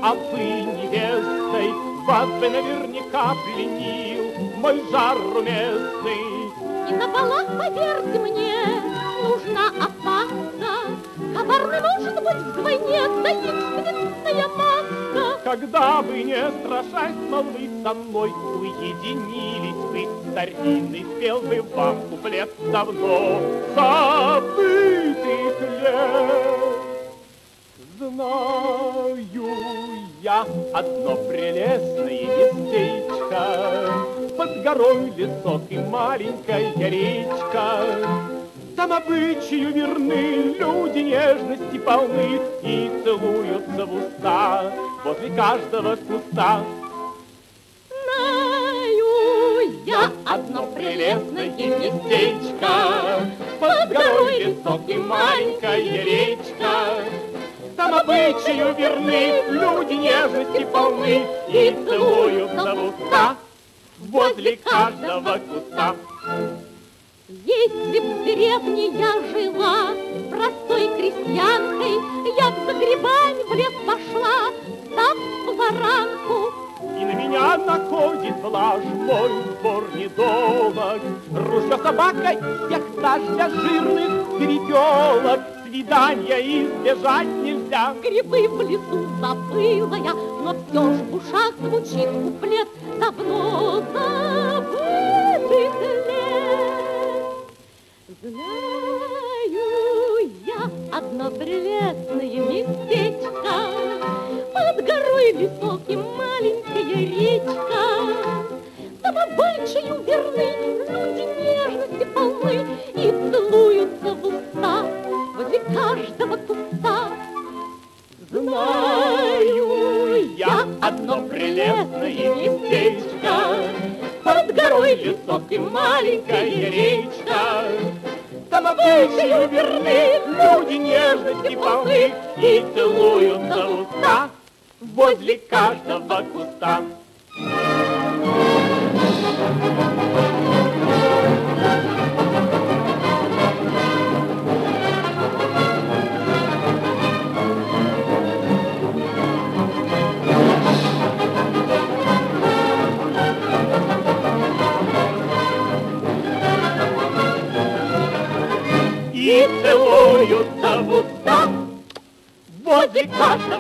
а вы невестой, вас бы наверняка пленил мой жар румесный. И на балах, поверьте мне, нужно опасться. Коварной может быть вдвойне таинственная масса. Когда вы, не страшась молвы, со мной уединились вы, старинный спел бы вам куплет давно забытых лет. Знаю я одно прелестное местечко, под горой лесок и маленькая речка. Там обычаю верны, люди нежности полны и целуются в уста возле каждого куста. Знаю я Одно прелестное местечко, под горой лесок и маленькая речка. Там обычаю верны, люди нежности полны и целуются в уста возле каждого куста. Если б в деревне я жила простой крестьянкой, я б за грибами в лес пошла, став поваранку. И на меня находит блажь, мой двор недолог. Ружье собака и всех дождя жирных перепелок. Свидания избежать нельзя. Грибы в лесу забыла я, но все ж в ушах звучит куплет давно забытых лет. Знаю я одно прелестное местечко, под горой лесок и маленькая речка. Там обычаю верны, люди нежности полны и целуются в уста возле каждого куста. Знаю я одно прелестное местечко, под горой лесок и маленькая речка. Там обычаю верны, люди нежности полны и целуются в уста возле каждого куста. И целуются в уста возле каждого